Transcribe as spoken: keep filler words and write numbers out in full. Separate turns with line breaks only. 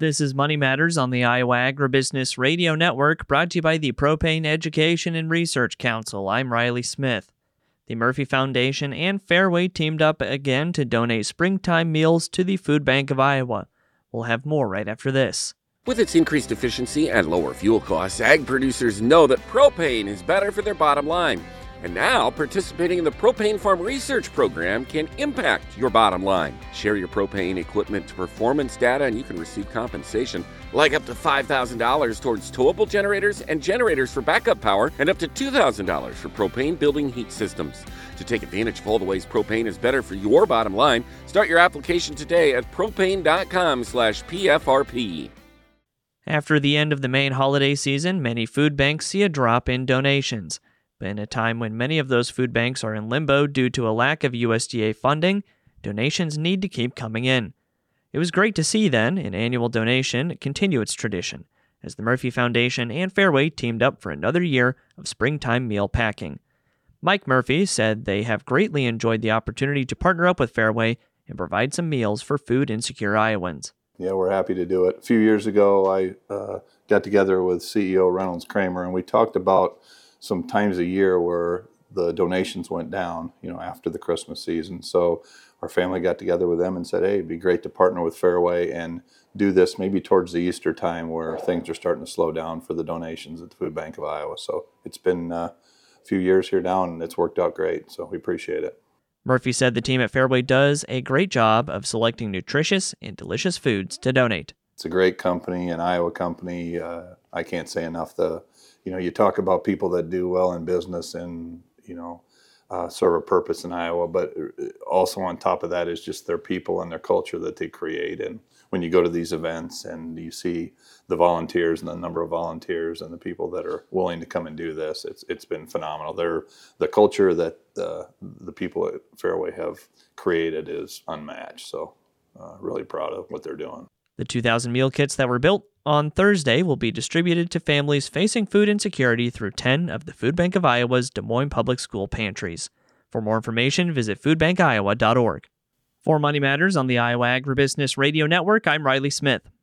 This is Money Matters on the Iowa Agribusiness Radio Network, brought to you by the Propane Education and Research Council. I'm Riley Smith. The Murphy Foundation and Fairway teamed up again to donate springtime meals to the Food Bank of Iowa. We'll have more right after this.
With its increased efficiency and lower fuel costs, ag producers know that propane is better for their bottom line. And now, participating in the Propane Farm Research Program can impact your bottom line. Share your propane equipment performance data and you can receive compensation, like up to five thousand dollars towards towable generators and generators for backup power, and up to two thousand dollars for propane building heat systems. To take advantage of all the ways propane is better for your bottom line, start your application today at propane.com slash PFRP.
After the end of the main holiday season, many food banks see a drop in donations. But in a time when many of those food banks are in limbo due to a lack of U S D A funding, donations need to keep coming in. It was great to see, then, an annual donation continue its tradition, as the Murphy Foundation and Fairway teamed up for another year of springtime meal packing. Mike Murphy said they have greatly enjoyed the opportunity to partner up with Fairway and provide some meals for food-insecure Iowans.
Yeah, we're happy to do it. A few years ago, I uh, got together with C E O Reynolds Kramer, and we talked about some times a year where the donations went down, you know, after the Christmas season. So our family got together with them and said, hey, it'd be great to partner with Fairway and do this maybe towards the Easter time where things are starting to slow down for the donations at the Food Bank of Iowa. So it's been uh, a few years here down and it's worked out great. So we appreciate it.
Murphy said the team at Fairway does a great job of selecting nutritious and delicious foods to donate.
It's a great company, an Iowa company. Uh, I can't say enough. The You know, you talk about people that do well in business and, you know, uh, serve a purpose in Iowa, but also on top of that is just their people and their culture that they create. And when you go to these events and you see the volunteers and the number of volunteers and the people that are willing to come and do this, it's it's been phenomenal. They're, the culture that uh, the people at Fairway have created is unmatched. So uh, really proud of what they're doing.
The two thousand meal kits that were built on Thursday will be distributed to families facing food insecurity through ten of the Food Bank of Iowa's Des Moines Public School pantries. For more information, visit food bank iowa dot org. For Money Matters on the Iowa Agribusiness Radio Network, I'm Riley Smith.